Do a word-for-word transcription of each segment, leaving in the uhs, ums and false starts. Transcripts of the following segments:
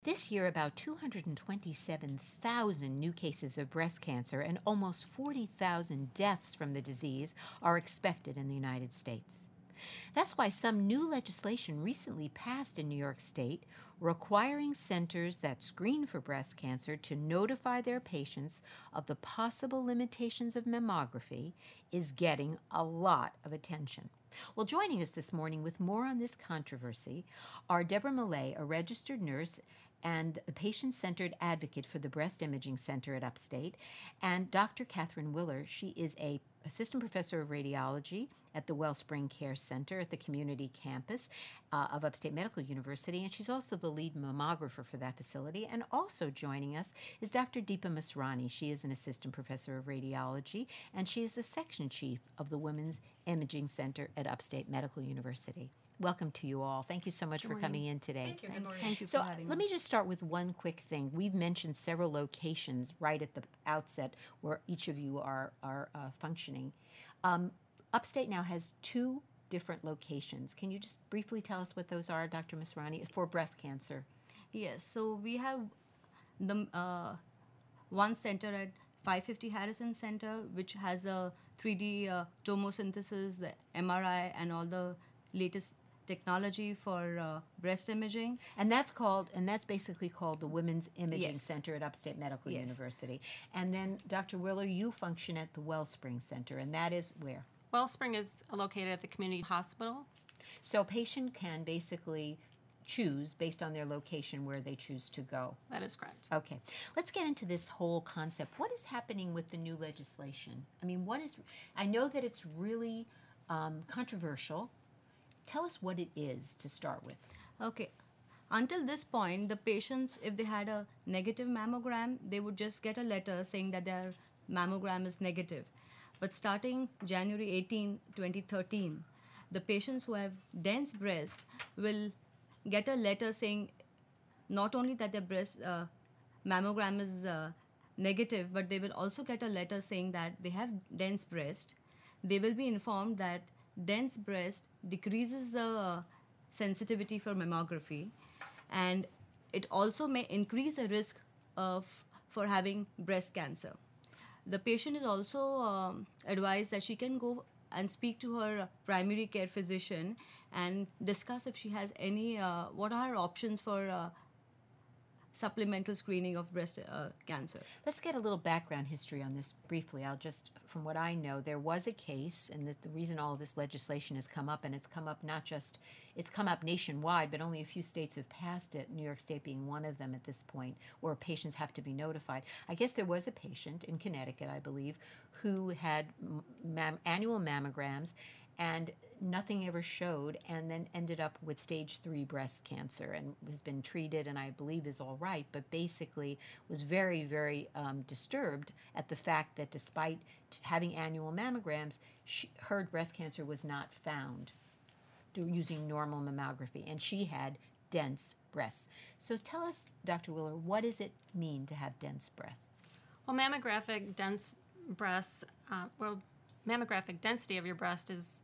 This year, about two hundred twenty-seven thousand new cases of breast cancer and almost forty thousand deaths from the disease are expected in the United States. That's why some new legislation recently passed in New York State requiring centers that screen for breast cancer to notify their patients of the possible limitations of mammography is getting a lot of attention. Well, joining us this morning with more on this controversy are Deborah Millay, a registered nurse and a patient-centered advocate for the Breast Imaging Center at Upstate, and Doctor Catherine Willer. She is a assistant professor of radiology at the Wellspring Care Center at the community campus uh, of Upstate Medical University, and she's also the lead mammographer for that facility. And also joining us is Doctor Deepa Masrani. She is an assistant professor of radiology, and she is the section chief of the Women's Imaging Center at Upstate Medical University. Welcome to you all. Thank you so much for coming in today. Thank you. Good morning. Thank you So for having let us. me just start with one quick thing. We've mentioned several locations right at the outset where each of you are, are uh, functioning. Um, Upstate now has two different locations. Can you just briefly tell us what those are, Doctor Masrani, for breast cancer? Yes, so we have the uh, one center at five fifty Harrison Center, which has a three D uh, tomosynthesis, the M R I, and all the latest technology for uh, breast imaging. And that's called, and that's basically called the Women's Imaging Yes. Center at Upstate Medical Yes. University. And then, Doctor Willer, you function at the Wellspring Center, and that is where? Wellspring is located at the community hospital. So a patient can basically choose based on their location where they choose to go. That is correct. Okay, let's get into this whole concept. What is happening with the new legislation? I mean, what is, I know that it's really um, controversial. Tell us what it is to start with. Okay. Until this point, the patients, if they had a negative mammogram, they would just get a letter saying that their mammogram is negative. But starting January eighteenth, twenty thirteen, the patients who have dense breast will get a letter saying not only that their breast uh, mammogram is uh, negative, but they will also get a letter saying that they have dense breast. They will be informed that dense breast decreases the uh, sensitivity for mammography, and it also may increase the risk of for having breast cancer. The patient is also um, advised that she can go and speak to her primary care physician and discuss if she has any, uh, what are her options for uh, supplemental screening of breast uh, cancer. Let's get a little background history on this briefly. I'll just, from what I know, there was a case, and the, the reason all of this legislation has come up, and it's come up not just, it's come up nationwide, but only a few states have passed it, New York State being one of them at this point, where patients have to be notified. I guess there was a patient in Connecticut, I believe, who had mam- annual mammograms, and nothing ever showed, and then ended up with stage three breast cancer and has been treated and I believe is all right, but basically was very, very um, disturbed at the fact that despite t- having annual mammograms, she, her breast cancer was not found do, using normal mammography, and she had dense breasts. So tell us, Doctor Willer, what does it mean to have dense breasts? Well, mammographic dense breasts, uh, well, mammographic density of your breast is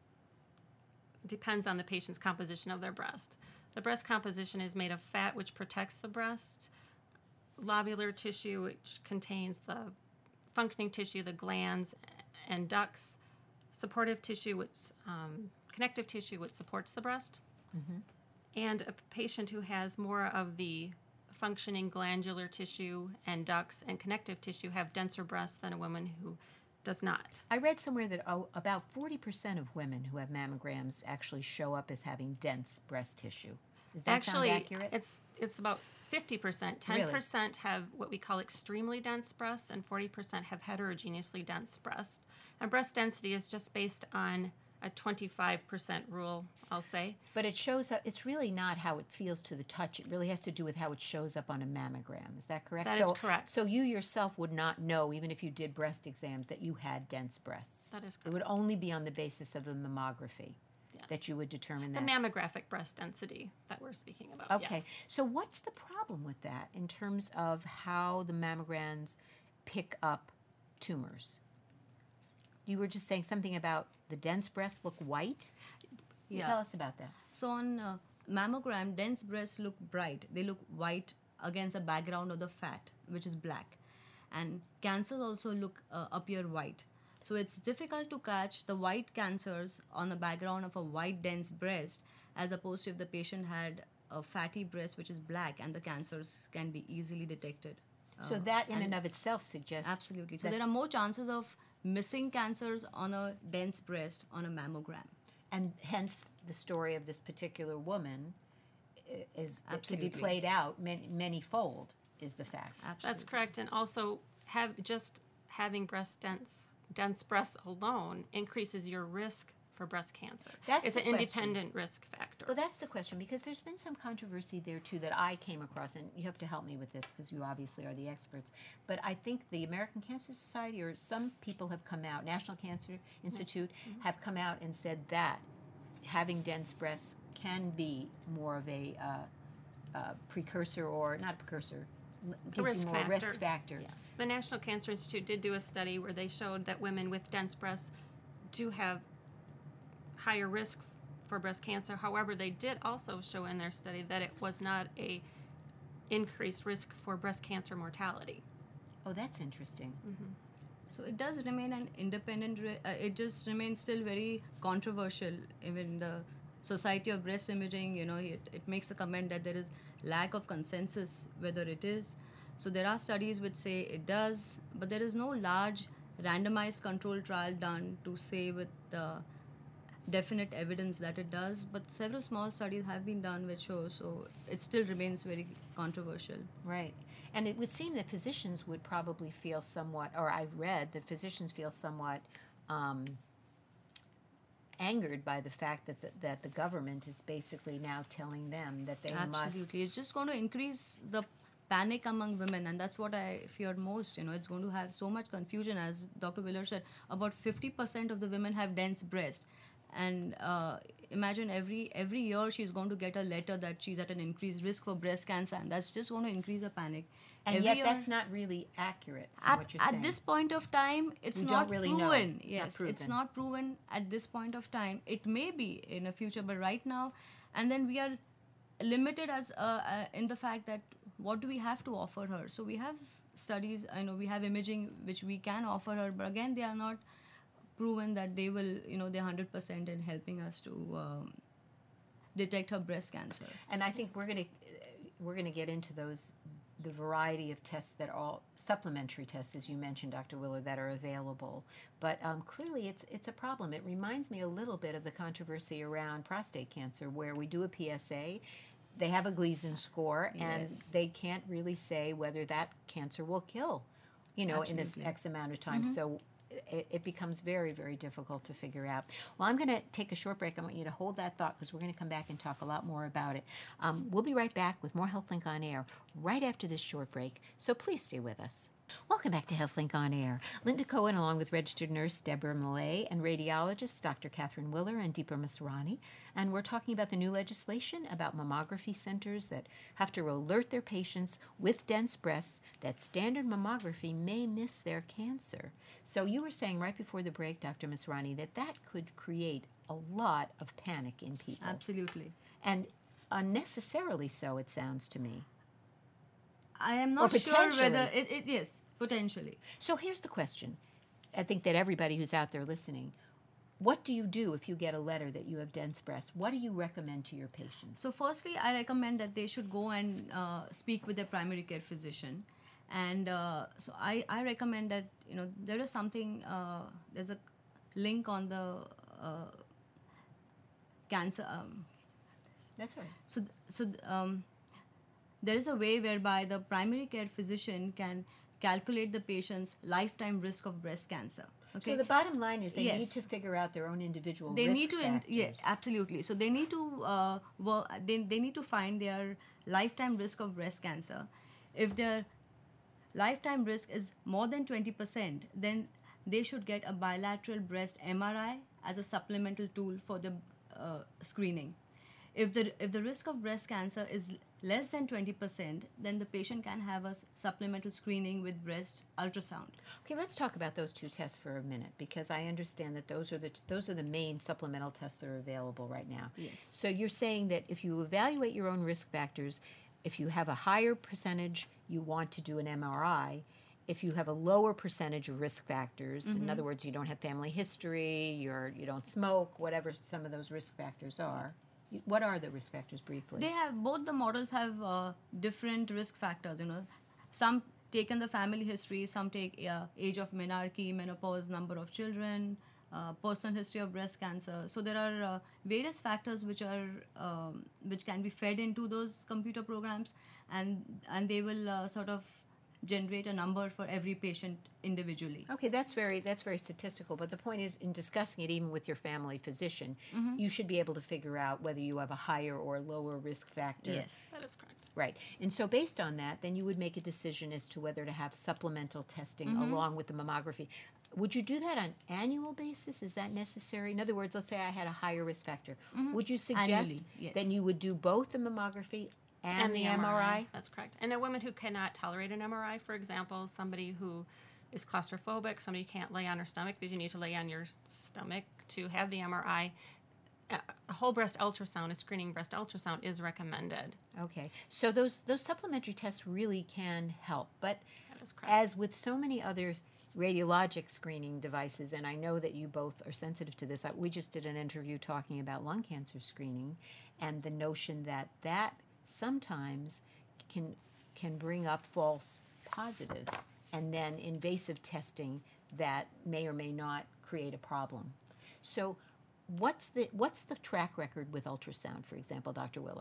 depends on the patient's composition of their breast. The breast composition is made of fat, which protects the breast, lobular tissue, which contains the functioning tissue, the glands and ducts, supportive tissue, which um, connective tissue, which supports the breast, Mm-hmm. and a patient who has more of the functioning glandular tissue and ducts and connective tissue have denser breasts than a woman who does not. I read somewhere that oh, about forty percent of women who have mammograms actually show up as having dense breast tissue. Does that Actually, sound accurate? it's it's about fifty percent. ten percent have what we call extremely dense breasts, and forty percent have heterogeneously dense breasts. And breast density is just based on a twenty-five percent rule, I'll say. But it shows up, it's really not how it feels to the touch. It really has to do with how it shows up on a mammogram. Is that correct? That is so, correct. So you yourself would not know, even if you did breast exams, that you had dense breasts. That is It correct. would only be on the basis of the mammography Yes. that you would determine The that. mammographic breast density that we're speaking about. Okay. Yes. So what's the problem with that in terms of how the mammograms pick up tumors? You were just saying something about the dense breasts look white. Yeah. Tell us about that. So on uh, mammogram, dense breasts look bright. They look white against a background of the fat, which is black. And cancers also look uh, appear white. So it's difficult to catch the white cancers on the background of a white dense breast, as opposed to if the patient had a fatty breast which is black, and the cancers can be easily detected. So Uh, that in and of itself suggests Absolutely. So that- there are more chances of missing cancers on a dense breast on a mammogram. and hence the story of this particular woman i- is it can be Absolutely. played out many many fold is the fact. Absolutely. That's correct. And also, have just having breast dense dense breasts alone increases your risk for breast cancer. That's it's the an question. independent risk factor. Well, that's the question, because there's been some controversy there too that I came across, and you have to help me with this because you obviously are the experts. But I think the American Cancer Society or some people have come out, National Cancer Institute have come out and said that having dense breasts can be more of a uh, uh, precursor, or not a precursor, l- A gives risk you more factor. risk factor. Yes. The National Cancer Institute did do a study where they showed that women with dense breasts do have higher risk for breast cancer. However, they did also show in their study that it was not a increased risk for breast cancer mortality. Oh, that's interesting. So it does remain an independent, re- uh, it just remains still very controversial. Even the Society of Breast Imaging, you know, it, it makes a comment that there is lack of consensus whether it is. So there are studies which say it does, but there is no large randomized control trial done to say with the definite evidence that it does. But several small studies have been done which show, so it still remains very controversial. Right. And it would seem that physicians would probably feel somewhat, or I've read that physicians feel somewhat um, angered by the fact that the, that the government is basically now telling them that they must. Absolutely. It's just going to increase the panic among women, and that's what I fear most. You know, it's going to have so much confusion. As Doctor Wheeler said, about fifty percent of the women have dense breast. And uh, imagine every every year she's going to get a letter that she's at an increased risk for breast cancer, and that's just going to increase the panic. And Every yet year- that's not really accurate from at, what you're at saying. this point of time, it's We not don't really know. proven. It's not yes, proven. it's not proven at this point of time. It may be in the future, but right now, and then we are limited as uh, uh, in the fact that what do we have to offer her? So we have studies. I know we have imaging which we can offer her, but again, they are not proven that they will, you know, they're one hundred percent in helping us to um, detect her breast cancer. And I think we're going to we're going to get into those the variety of tests that all supplementary tests, as you mentioned, Doctor Willer, that are available. But um, clearly, it's it's a problem. It reminds me a little bit of the controversy around prostate cancer, where we do a P S A. They have a Gleason score, and Yes. they can't really say whether that cancer will kill, you know, in this Absolutely. X amount of time. So it, it becomes very, very difficult to figure out. Well, I'm going to take a short break. I want you to hold that thought because we're going to come back and talk a lot more about it. Um, we'll be right back with more HealthLink on Air right after this short break, so please stay with us. Welcome back to HealthLink on Air. Linda Cohen, along with registered nurse Deborah Millay and radiologists Doctor Catherine Willer and Deepa Masrani, and we're talking about the new legislation about mammography centers that have to alert their patients with dense breasts that standard mammography may miss their cancer. So you were saying right before the break, Doctor Masrani, that that could create a lot of panic in people. Absolutely. And unnecessarily so, it sounds to me. I am not sure potentially. whether it, it yes, potentially. So here's the question. I think that everybody who's out there listening, what do you do if you get a letter that you have dense breasts? What do you recommend to your patients? So firstly, I recommend that they should go and uh, speak with their primary care physician. And uh, so I, I recommend that, you know, there is something, uh, there's a link on the uh, cancer. Um, That's right. so so um, there is a way whereby the primary care physician can calculate the patient's lifetime risk of breast cancer. Okay. So the bottom line is they need Yes. to figure out their own individual They risk need to in, factors. yeah, absolutely. So they need to uh, work, they, they need to find their lifetime risk of breast cancer. If their lifetime risk is more than twenty percent, then they should get a bilateral breast M R I as a supplemental tool for the uh, screening. If the if the risk of breast cancer is less than twenty percent, then the patient can have a s- supplemental screening with breast ultrasound. Okay, let's talk about those two tests for a minute because I understand that those are the those are the main supplemental tests that are available right now. Yes. So you're saying that if you evaluate your own risk factors, if you have a higher percentage, you want to do an M R I. If you have a lower percentage of risk factors, in other words, you don't have family history, you're you don't smoke, whatever some of those risk factors are. you- What are the risk factors briefly? They have, both the models have uh, different risk factors, you know. Some take in the family history, some take uh, age of menarche, menopause, number of children, uh, personal history of breast cancer. So there are uh, various factors which are um, which can be fed into those computer programs, and and they will uh, sort of generate a number for every patient individually. Okay, that's very that's very statistical. But the point is, in discussing it, even with your family physician, you should be able to figure out whether you have a higher or lower risk factor. Yes. That is correct. Right. And so, based on that, then you would make a decision as to whether to have supplemental testing along with the mammography. Would you do that on annual basis? Is that necessary? In other words, let's say I had a higher risk factor. Would you suggest Annually, yes. then you would do both the mammography and, the, M R I? That's correct. And a woman who cannot tolerate an M R I, for example, somebody who is claustrophobic, somebody who can't lay on her stomach because you need to lay on your stomach to have the M R I, a a whole breast ultrasound, a screening breast ultrasound is recommended. Okay. So those those supplementary tests really can help, but That is correct. as with so many other radiologic screening devices, and I know that you both are sensitive to this. I- We just did an interview talking about lung cancer screening, and the notion that that sometimes can can bring up false positives, and then invasive testing that may or may not create a problem. So, what's the what's the track record with ultrasound, for example, Doctor Willer?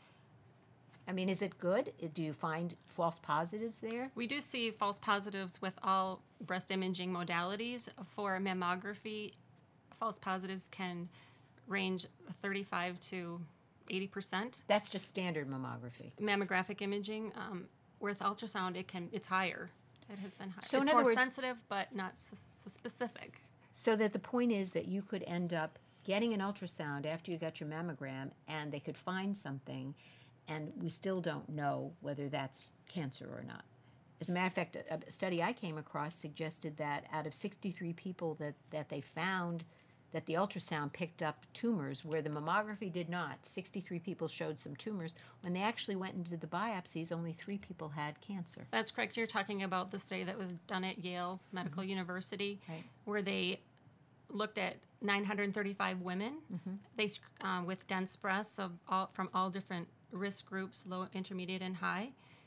I mean, is it good? Is- Do you find false positives there? We do see false positives with all breast imaging modalities. For mammography, false positives can range thirty-five to eighty percent. That's just standard mammography. Mammographic imaging, um, with ultrasound, it can it's higher. It has been higher. So it's in other more words- sensitive, but not s- s- specific. So that the point is that you could end up getting an ultrasound after you got your mammogram and they could find something, and we still don't know whether that's cancer or not. As a matter of fact, a a study I came across suggested that out of sixty-three people that, that they found that the ultrasound picked up tumors where the mammography did not, sixty-three people showed some tumors. When they actually went and did the biopsies, only three people had cancer. That's correct. You're talking about the study that was done at Yale Medical University, Right. where they looked at nine hundred thirty-five women they sc- um, with dense breasts of all, from all different risk groups, low, intermediate, and high.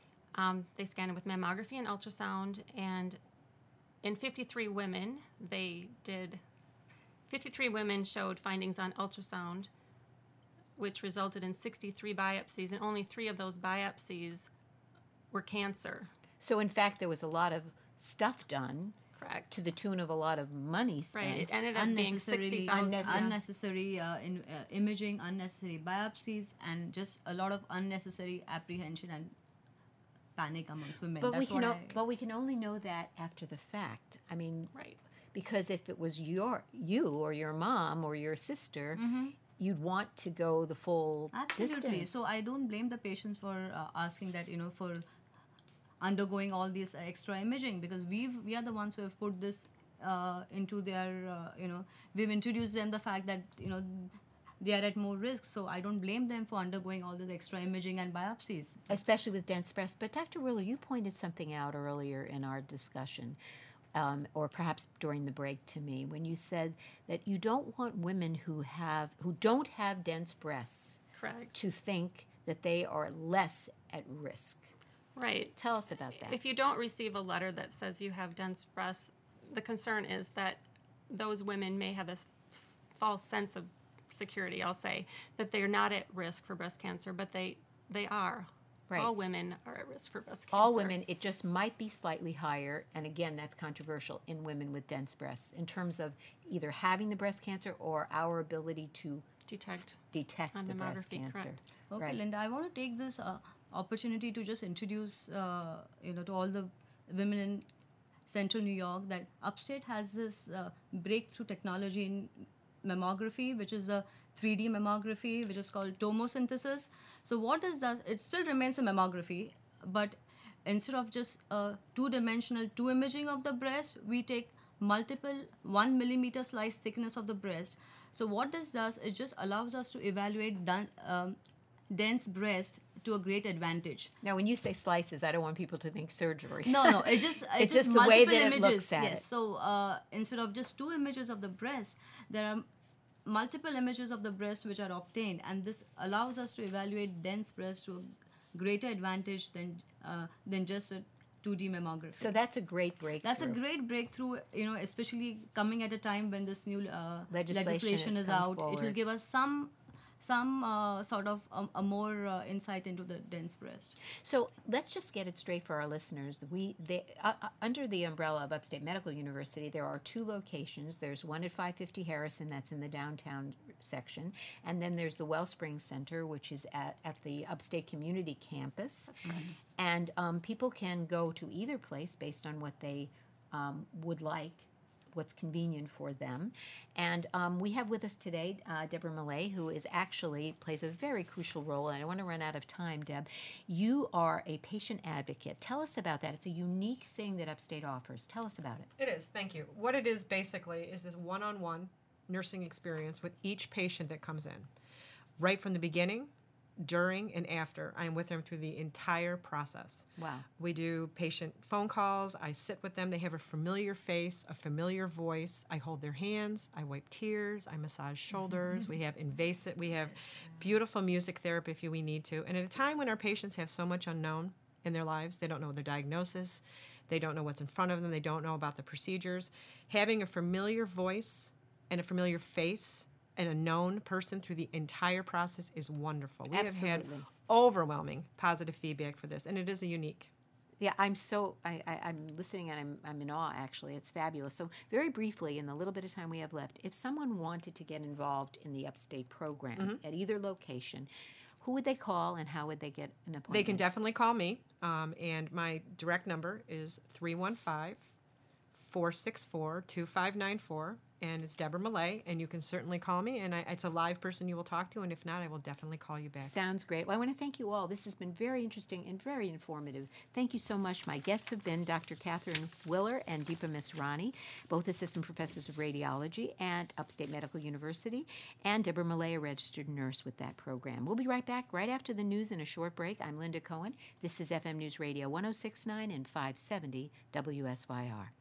Um, they scanned it with mammography and ultrasound, and in fifty-three women, they did. fifty-three women showed findings on ultrasound, which resulted in sixty-three biopsies, and only three of those biopsies were cancer. So in fact, there was a lot of stuff done Correct. to the tune of a lot of money spent. Right. It ended up being Unnecessarily, sixty thousand. Unnecessary. unnecessary uh, in, uh, imaging, unnecessary biopsies, and just a lot of unnecessary apprehension and panic amongst women. But we That's can what o- I, but we can only know that after the fact. I mean, Right. because if it was your you or your mom or your sister, you'd want to go the full Absolutely. distance. So I don't blame the patients for uh, asking that, you know, for undergoing all this uh, extra imaging, because we've we are the ones who have put this uh, into their, uh, you know, we've introduced them the fact that, you know, they are at more risk. So I don't blame them for undergoing all this extra imaging and biopsies. especially with dense breasts. But Doctor Willer, you pointed something out earlier in our discussion, um, or perhaps during the break to me, when you said that you don't want women who have who don't have dense breasts Correct. to think that they are less at risk. Right. Tell us about that. If you don't receive a letter that says you have dense breasts, the concern is that those women may have a s- false sense of security, I'll say, that they're not at risk for breast cancer, but they they are. Right. All women are at risk for breast cancer. All women, it just might be slightly higher, and again, that's controversial in women with dense breasts in terms of either having the breast cancer or our ability to detect. detect On the breast mammography, cancer. correct. Okay, Right. Linda, I want to take this uh, opportunity to just introduce, uh, you know, to all the women in Central New York that Upstate has this uh, breakthrough technology in mammography, which is a three D mammography, which is called tomosynthesis. So what is that? It still remains a mammography, but instead of just a two-dimensional two imaging of the breast, we take multiple one millimeter slice thickness of the breast. So what this does, it just allows us to evaluate dun- um, dense breast to a great advantage. Now, when you say slices, I don't want people to think surgery. No, no, it's just It's it's, just the multiple way that it images. looks at yes. it. So uh, instead of just two images of the breast, there are multiple images of the breast which are obtained, and this allows us to evaluate dense breast to a greater advantage than uh, than just a two D mammography. So that's a great breakthrough. That's a great breakthrough, you know, especially coming at a time when this new uh, Legislation legislation, has is come out. It will forward. give us some some uh, sort of um, a more uh, insight into the dense breast. So let's just get it straight for our listeners. We they uh, uh, under the umbrella of Upstate Medical University, there are two locations. There's one at five fifty Harrison, that's in the downtown section, and then there's the Wellspring Center, which is at, at the Upstate Community Campus. That's correct. And um, people can go to either place based on what they um, would like, what's convenient for them. And um, we have with us today uh, Deborah Millay, who is actually plays a very crucial role. And I want to run out of time, Deb. You are a patient advocate. Tell us about that. It's a unique thing that Upstate offers. Tell us about it. It is, thank you. What it is basically is this one-on-one nursing experience with each patient that comes in. Right from the beginning, during, and after, I am with them through the entire process. Wow. We do patient phone calls. I sit with them. They have a familiar face, a familiar voice. I hold their hands. I wipe tears. I massage shoulders. We have invasive, we have beautiful music therapy if we need to. And at a time when our patients have so much unknown in their lives, they don't know their diagnosis, they don't know what's in front of them, they don't know about the procedures, having a familiar voice and a familiar face and a known person through the entire process is wonderful. We Absolutely. have had overwhelming positive feedback for this, and it is a unique. Yeah, I'm so, I, I, I'm listening and I'm, I'm in awe, actually. It's fabulous. So very briefly, in the little bit of time we have left, if someone wanted to get involved in the Upstate program Mm-hmm. at either location, who would they call and how would they get an appointment? They can definitely call me, um, and my direct number is three one five, four six four, two five nine four, and it's Deborah Millay, and you can certainly call me, and I, it's a live person you will talk to, and if not, I will definitely call you back. Sounds great. Well, I want to thank you all. This has been very interesting and very informative. Thank you so much. My guests have been Doctor Catherine Willer and Deepa Misrani, both assistant professors of radiology at Upstate Medical University, and Deborah Millay, a registered nurse with that program. We'll be right back right after the news in a short break. I'm Linda Cohen. This is F M News Radio one oh six point nine and five seventy W S Y R.